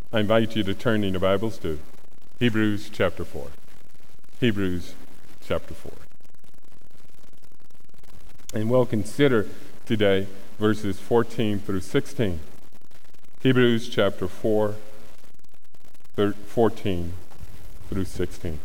I invite you to turn in your Bibles to Hebrews chapter 4. Hebrews chapter 4. And we'll consider today verses 14 through 16. Hebrews chapter 4, 14 through 16.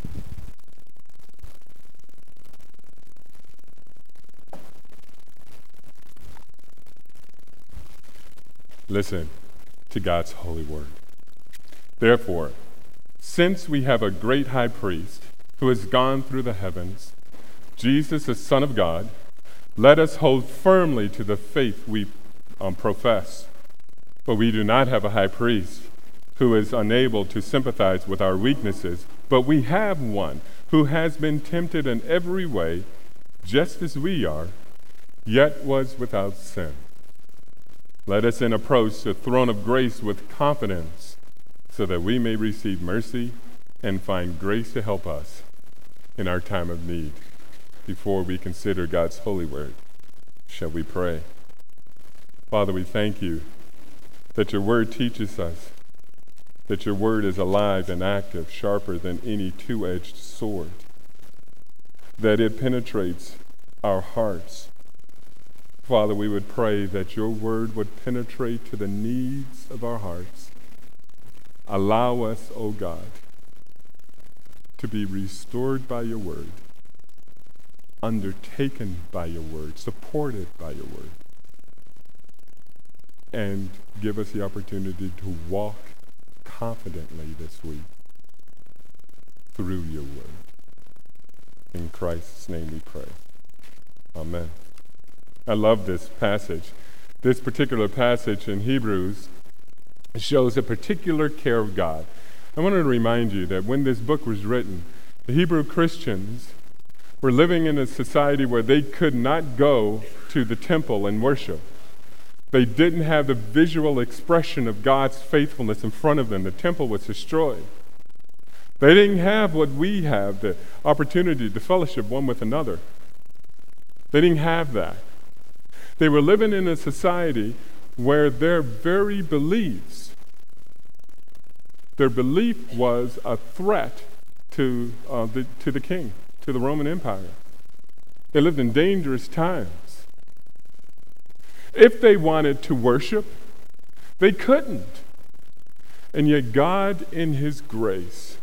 Listen to God's holy word. Therefore, since we have a great high priest who has gone through the heavens, Jesus, the Son of God, let us hold firmly to the faith we profess. For we do not have a high priest who is unable to sympathize with our weaknesses, but we have one who has been tempted in every way, just as we are, yet was without sin. Let us then approach the throne of grace with confidence, so that we may receive mercy and find grace to help us in our time of need. Before we consider God's holy word, shall we pray? Father, we thank you that your word teaches us that your word is alive and active, sharper than any two-edged sword, that it penetrates our hearts. Father, we would pray that your word would penetrate to the needs of our hearts. Allow us, O God, to be restored by your word, undertaken by your word, supported by your word, and give us the opportunity to walk confidently this week through your word. In Christ's name we pray. Amen. I love this passage. This particular passage in Hebrews shows a particular care of God. I want to remind you that when this book was written, the Hebrew Christians were living in a society where they could not go to the temple and worship. They didn't have the visual expression of God's faithfulness in front of them. The temple was destroyed. They didn't have what we have, the opportunity to fellowship one with another. They didn't have that. They were living in a society where their very beliefs, their belief was a threat to the king, to the Roman Empire. They lived in dangerous times. If they wanted to worship, they couldn't. And yet God, in his grace,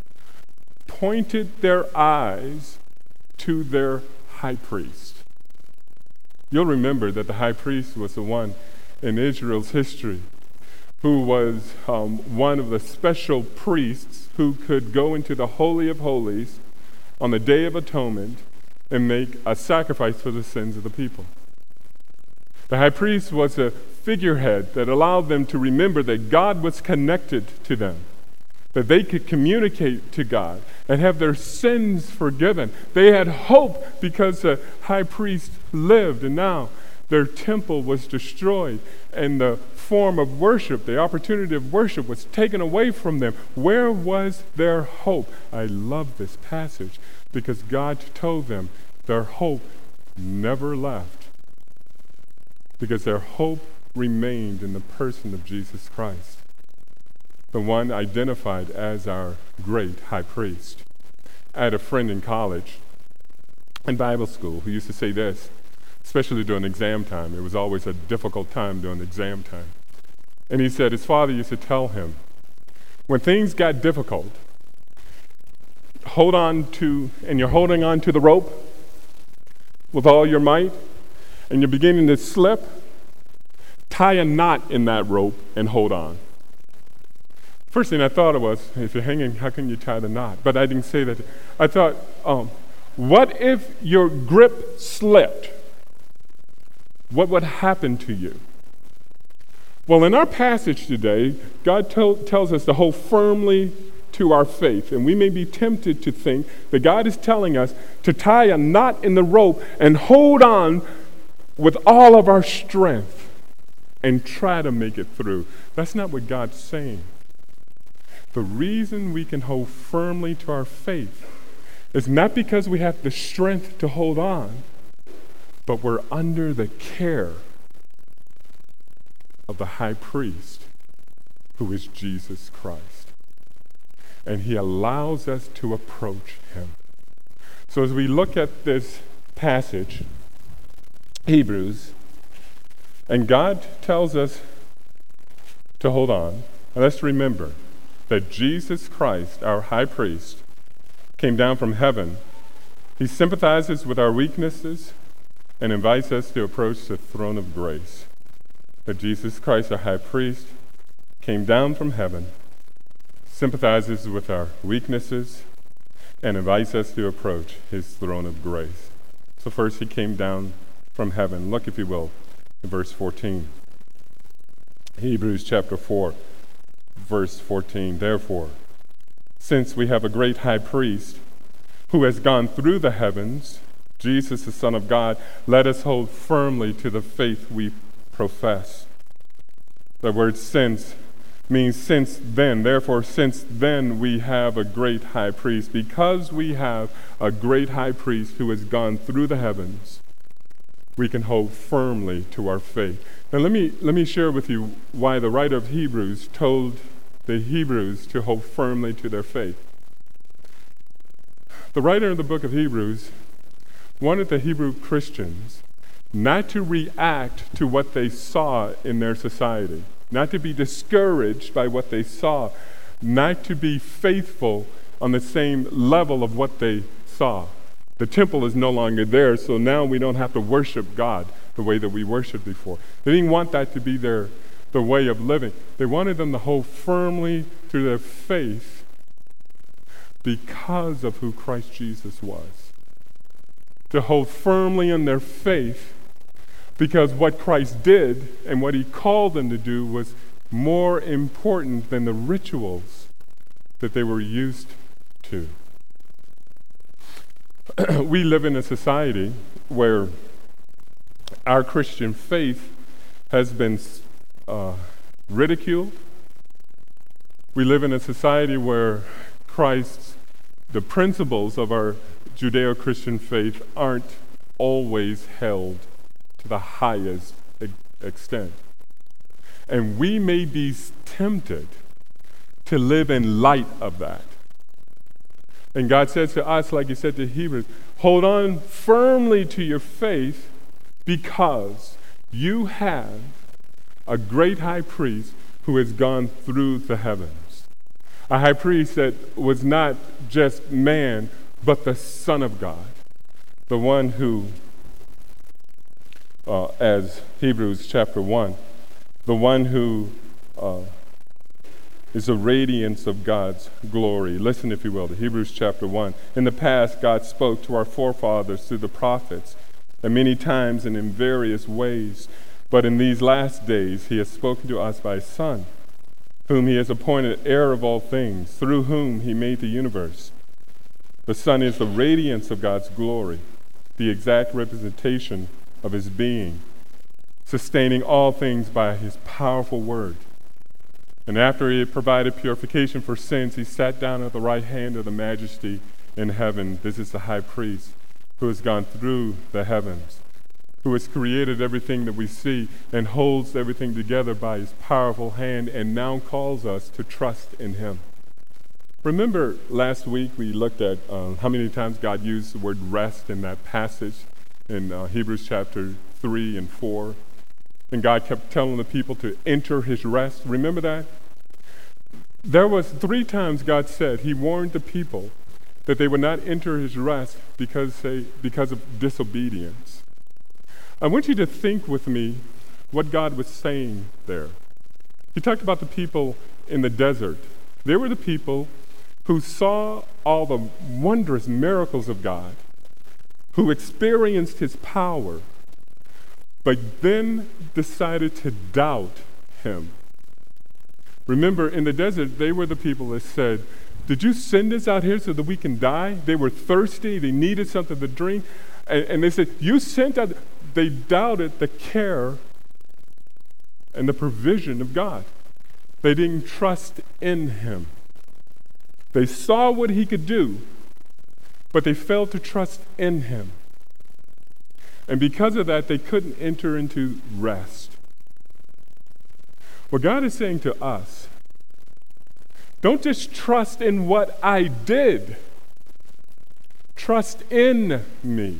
pointed their eyes to their high priest. You'll remember that the high priest was the one in Israel's history who was one of the special priests who could go into the Holy of Holies on the Day of Atonement and make a sacrifice for the sins of the people. The high priest was a figurehead that allowed them to remember that God was connected to them, that they could communicate to God and have their sins forgiven. They had hope because the high priest lived, and now their temple was destroyed, and the form of worship, the opportunity of worship, was taken away from them. Where was their hope? I love this passage because God told them their hope never left, because their hope remained in the person of Jesus Christ, the one identified as our great high priest. I had a friend in college, in Bible school, who used to say this, especially during exam time. It was always a difficult time during exam time. And he said his father used to tell him, when things got difficult, you're holding on to the rope with all your might, and you're beginning to slip, tie a knot in that rope and hold on. First thing I thought of was, if you're hanging, how can you tie the knot? But I didn't say that. I thought, what if your grip slipped? What would happen to you? Well, in our passage today, God tells us to hold firmly to our faith. And we may be tempted to think that God is telling us to tie a knot in the rope and hold on with all of our strength and try to make it through. That's not what God's saying. The reason we can hold firmly to our faith is not because we have the strength to hold on, but we're under the care of the high priest who is Jesus Christ. And he allows us to approach him. So as we look at this passage, Hebrews, and God tells us to hold on, and let's remember that Jesus Christ, our high priest, came down from heaven. He sympathizes with our weaknesses and invites us to approach the throne of grace. That Jesus Christ, our high priest, came down from heaven, sympathizes with our weaknesses, and invites us to approach his throne of grace. So first he came down from heaven. Look, if you will, in verse 14. Hebrews chapter 4, verse 14. Therefore, since we have a great high priest who has gone through the heavens, Jesus, the Son of God, let us hold firmly to the faith we profess. The word since means since then. Therefore, since then we have a great high priest. Because we have a great high priest who has gone through the heavens, we can hold firmly to our faith. Now let me share with you why the writer of Hebrews told the Hebrews to hold firmly to their faith. The writer of the book of Hebrews wanted the Hebrew Christians not to react to what they saw in their society, not to be discouraged by what they saw, not to be faithful on the same level of what they saw. The temple is no longer there, so now we don't have to worship God the way that we worshiped before. They didn't want that to be the way of living. They wanted them to hold firmly to their faith because of who Christ Jesus was. To hold firmly in their faith because what Christ did and what he called them to do was more important than the rituals that they were used to. We live in a society where our Christian faith has been ridiculed. We live in a society where the principles of our Judeo-Christian faith aren't always held to the highest extent. And we may be tempted to live in light of that. And God says to us, like he said to Hebrews, hold on firmly to your faith because you have a great high priest who has gone through the heavens. A high priest that was not just man, but the Son of God. The one who, as Hebrews chapter 1, the one who is the radiance of God's glory. Listen, if you will, to Hebrews chapter 1. In the past, God spoke to our forefathers through the prophets, and many times and in various ways. But in these last days, he has spoken to us by his Son, whom he has appointed heir of all things, through whom he made the universe. The Son is the radiance of God's glory, the exact representation of his being, sustaining all things by his powerful word. And after he had provided purification for sins, he sat down at the right hand of the Majesty in heaven. This is the high priest who has gone through the heavens, who has created everything that we see and holds everything together by his powerful hand, and now calls us to trust in him. Remember last week we looked at how many times God used the word rest in that passage in Hebrews chapter 3 and 4. And God kept telling the people to enter his rest. Remember that? There was 3 times God said, he warned the people that they would not enter his rest because of disobedience. I want you to think with me what God was saying there. He talked about the people in the desert. They were the people who saw all the wondrous miracles of God, who experienced his power, but then decided to doubt him. Remember, in the desert, they were the people that said, did you send us out here so that we can die? They were thirsty. They needed something to drink. And they said, you sent out. They doubted the care and the provision of God. They didn't trust in him. They saw what he could do, but they failed to trust in him. And because of that, they couldn't enter into rest. What God is saying to us Don't just trust in what I did. Trust in me.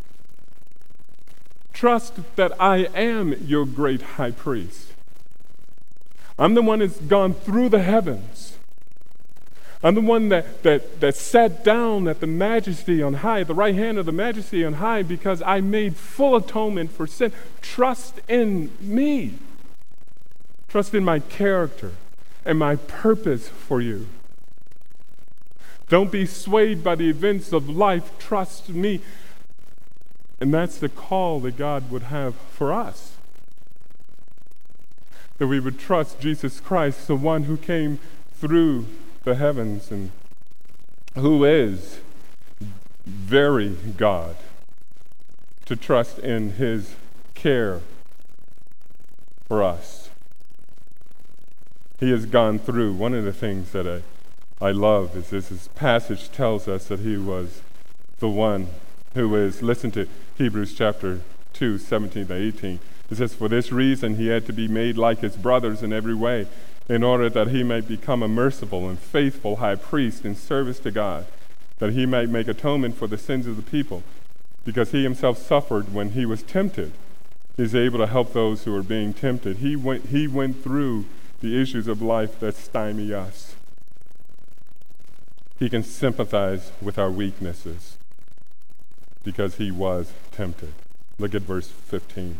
Trust that I am your great high priest. I'm the one that's gone through the heavens. I'm the one that sat down at the majesty on high, at the right hand of the majesty on high, because I made full atonement for sin. Trust in me. Trust in my character and my purpose for you. Don't be swayed by the events of life. Trust me. And that's the call that God would have for us. That we would trust Jesus Christ, the one who came through the heavens and who is very God, to trust in his care for us. He has gone through. One of the things that I love is this passage tells us that he was the one who is, listen to Hebrews chapter 2, 17 to 18. It says, for this reason he had to be made like his brothers in every way, in order that he might become a merciful and faithful high priest in service to God, that he might make atonement for the sins of the people. Because he himself suffered when he was tempted, he is able to help those who are being tempted. He went through the issues of life that stymie us. He can sympathize with our weaknesses because he was tempted. Look at verse 15.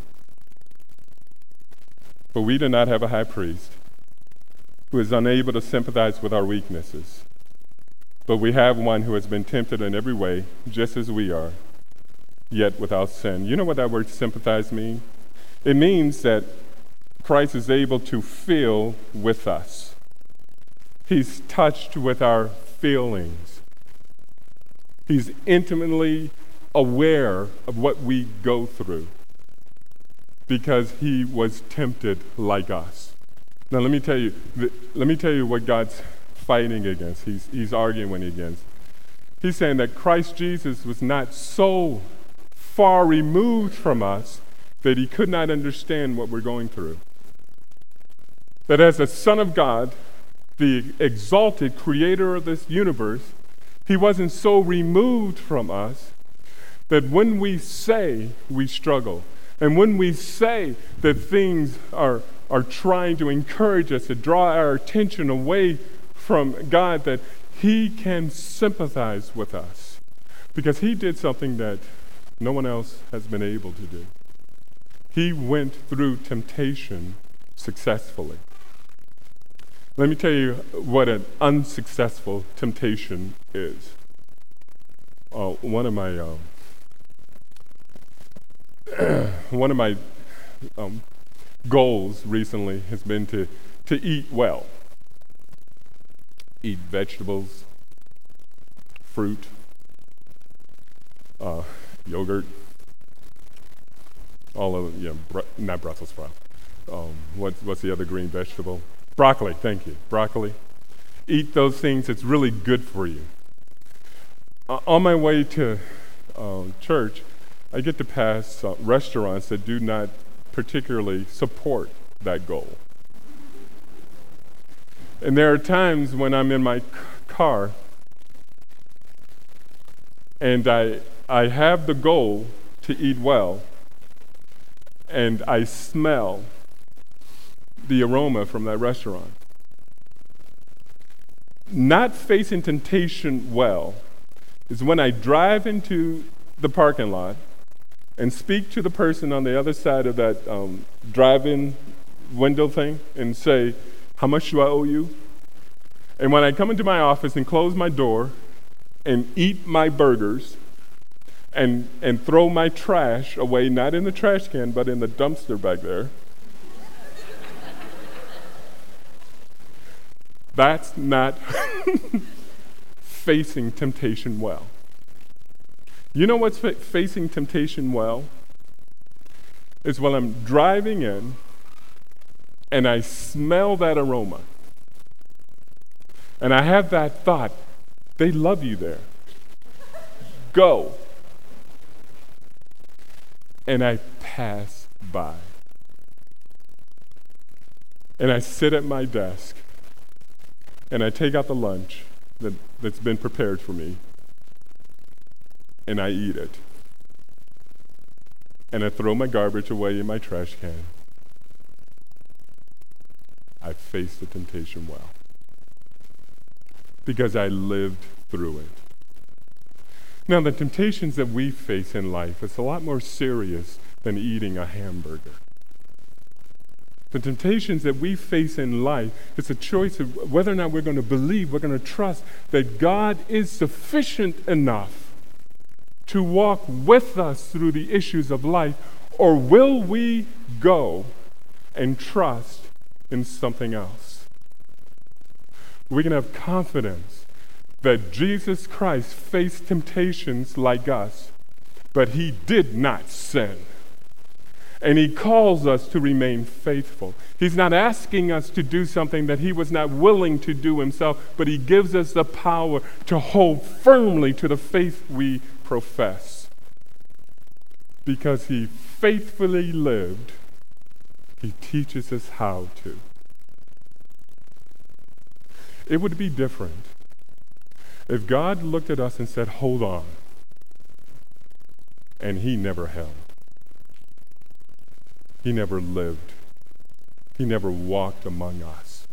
For we do not have a high priest who is unable to sympathize with our weaknesses, but we have one who has been tempted in every way, just as we are, yet without sin. You know what that word sympathize means? It means that Christ is able to feel with us. He's touched with our feelings. He's intimately aware of what we go through because he was tempted like us. Now let me tell you what God's fighting against. He's arguing against. He's saying that Christ Jesus was not so far removed from us that he could not understand what we're going through. That as a Son of God, the exalted creator of this universe, he wasn't so removed from us that when we say we struggle, and when we say that things are trying to encourage us to draw our attention away from God, that he can sympathize with us because he did something that no one else has been able to do. He went through temptation successfully. Let me tell you what an unsuccessful temptation is. One of my goals recently has been to eat well. Eat vegetables, fruit, yogurt, all of not Brussels sprouts. What's the other green vegetable? Broccoli, thank you. Broccoli. Eat those things that's really good for you. On my way to church, I get to pass restaurants that do not particularly support that goal. And there are times when I'm in my car and I have the goal to eat well, and I smell the aroma from that restaurant. Not facing temptation well is when I drive into the parking lot and speak to the person on the other side of that drive-in window thing and say, how much do I owe you? And when I come into my office and close my door and eat my burgers and throw my trash away, not in the trash can, but in the dumpster back there, that's not facing temptation well. You know what's facing temptation well? Is when I'm driving in and I smell that aroma. And I have that thought, they love you there. Go. And I pass by. And I sit at my desk and I take out the lunch that's been prepared for me, and I eat it. And I throw my garbage away in my trash can. I faced the temptation well. Because I lived through it. Now, the temptations that we face in life is a lot more serious than eating a hamburger. The temptations that we face in life is a choice of whether or not we're going to believe, we're going to trust that God is sufficient enough to walk with us through the issues of life, or will we go and trust in something else? We can have confidence that Jesus Christ faced temptations like us, but he did not sin. And he calls us to remain faithful. He's not asking us to do something that he was not willing to do himself, but he gives us the power to hold firmly to the faith we profess. Because he faithfully lived, he teaches us how to. It would be different if God looked at us and said, hold on, and he never held. He never lived. He never walked among us.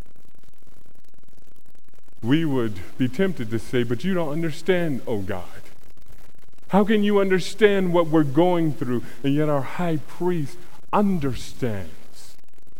We would be tempted to say, but you don't understand, oh God. How can you understand what we're going through? And yet our high priest understands.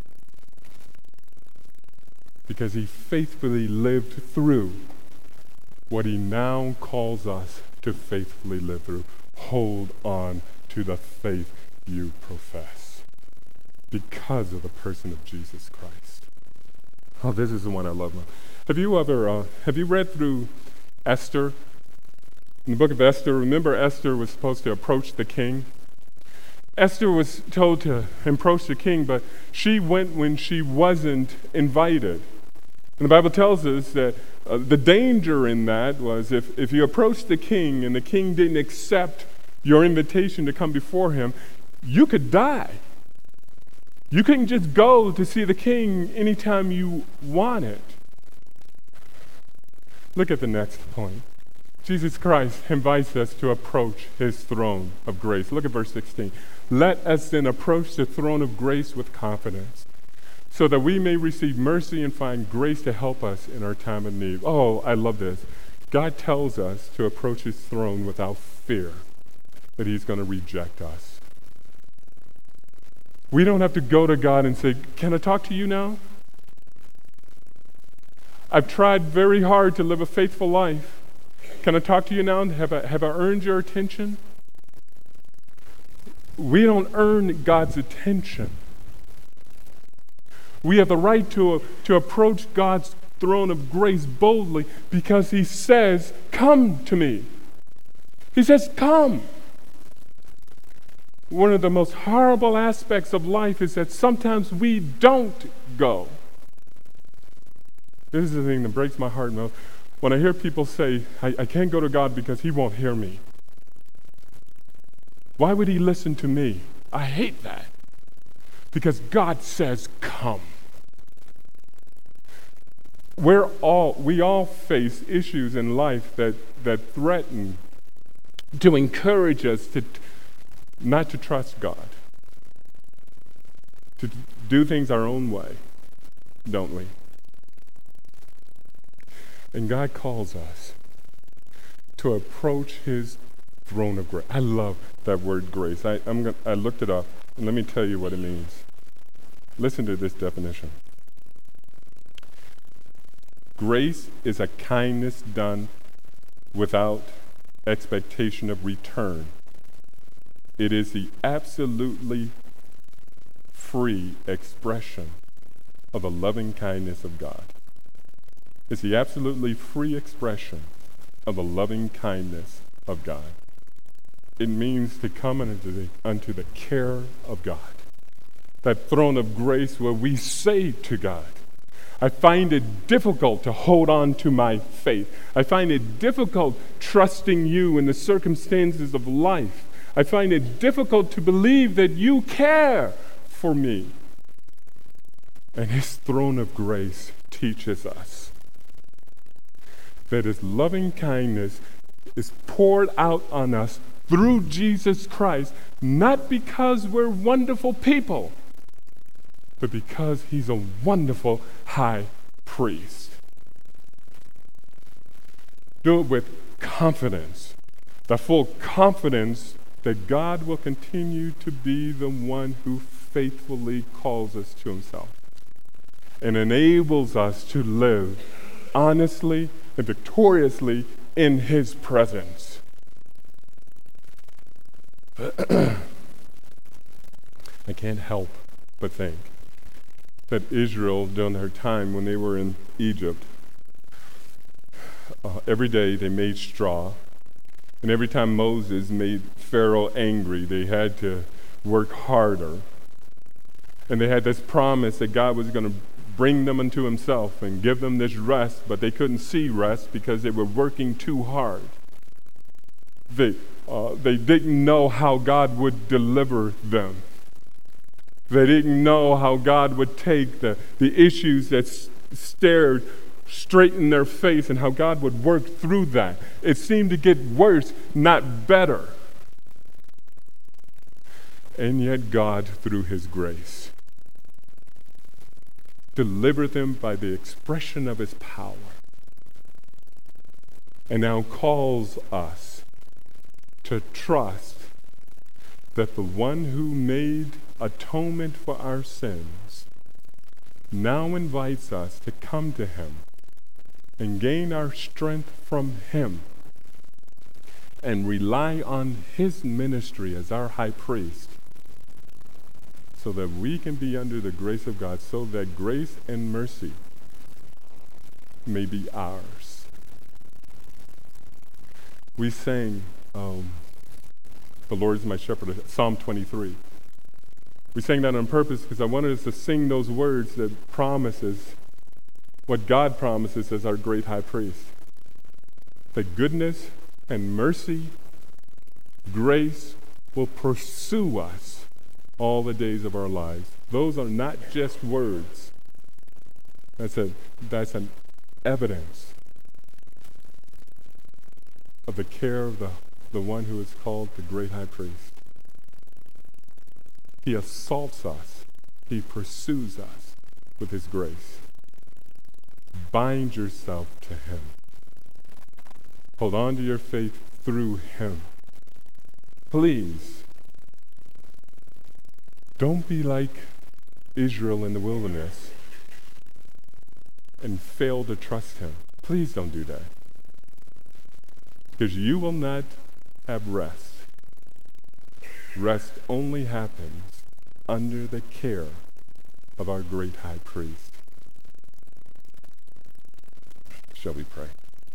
Because he faithfully lived through what he now calls us to faithfully live through. Hold on to the faith you profess. Because of the person of Jesus Christ. Oh, this is the one I love most. Have you read through Esther? In the book of Esther, remember Esther was supposed to approach the king? Esther was told to approach the king, but she went when she wasn't invited. And the Bible tells us that the danger in that was if you approached the king and the king didn't accept your invitation to come before him, you could die. You couldn't just go to see the king anytime you wanted. Look at the next point. Jesus Christ invites us to approach his throne of grace. Look at verse 16. Let us then approach the throne of grace with confidence, so that we may receive mercy and find grace to help us in our time of need. Oh, I love this. God tells us to approach his throne without fear that he's going to reject us. We don't have to go to God and say, can I talk to you now? I've tried very hard to live a faithful life. Can I talk to you now? Have I earned your attention? We don't earn God's attention. We have the right to approach God's throne of grace boldly because he says, come to me. He says, come. One of the most horrible aspects of life is that sometimes we don't go. This is the thing that breaks my heart most. When I hear people say, I can't go to God because he won't hear me. Why would he listen to me? I hate that. Because God says, come. We all face issues in life that threaten to encourage us not to trust God, to do things our own way, don't we? And God calls us to approach his throne of grace. I love that word grace. I looked it up, and let me tell you what it means. Listen to this definition. Grace is a kindness done without expectation of return. It is the absolutely free expression of the loving kindness of God. It's the absolutely free expression of the loving kindness of God. It means to come unto the care of God. That throne of grace where we say to God, I find it difficult to hold on to my faith. I find it difficult trusting you in the circumstances of life. I find it difficult to believe that you care for me. And his throne of grace teaches us that his loving kindness is poured out on us through Jesus Christ, not because we're wonderful people, but because he's a wonderful high priest. Do it with confidence, the full confidence that God will continue to be the one who faithfully calls us to himself and enables us to live honestly and victoriously in his presence. I can't help but think that Israel, during their time when they were in Egypt, every day they made straw. And every time Moses made Pharaoh angry, they had to work harder. And they had this promise that God was going to bring them unto himself and give them this rest, but they couldn't see rest because they were working too hard. They didn't know how God would deliver them. They didn't know how God would take the issues that stared straight in their face and how God would work through that. It seemed to get worse, not better. And yet God, through his grace, delivered them by the expression of his power, and now calls us to trust that the one who made atonement for our sins now invites us to come to him and gain our strength from him and rely on his ministry as our high priest so that we can be under the grace of God, so that grace and mercy may be ours. We sang, the Lord is my shepherd, Psalm 23. We sang that on purpose because I wanted us to sing those words that promises what God promises as our great high priest. That goodness and mercy, grace will pursue us all the days of our lives. Those are not just words. That's an evidence of the care of the one who is called the great high priest. He assaults us. He pursues us with his grace. Bind yourself to him. Hold on to your faith through him. Please, don't be like Israel in the wilderness and fail to trust him. Please don't do that. Because you will not have rest. Rest only happens under the care of our great high priest. Shall we pray?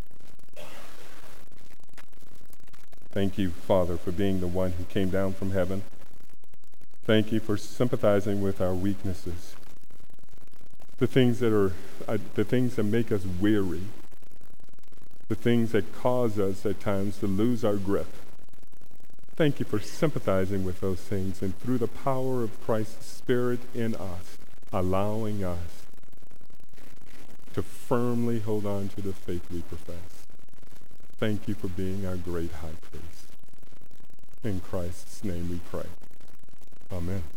Thank you, Father, for being the one who came down from heaven. Thank you for sympathizing with our weaknesses, the things that make us weary, the things that cause us at times to lose our grip. Thank you for sympathizing with those things, and through the power of Christ's Spirit in us, allowing us to firmly hold on to the faith we profess. Thank you for being our great high priest. In Christ's name we pray. Amen.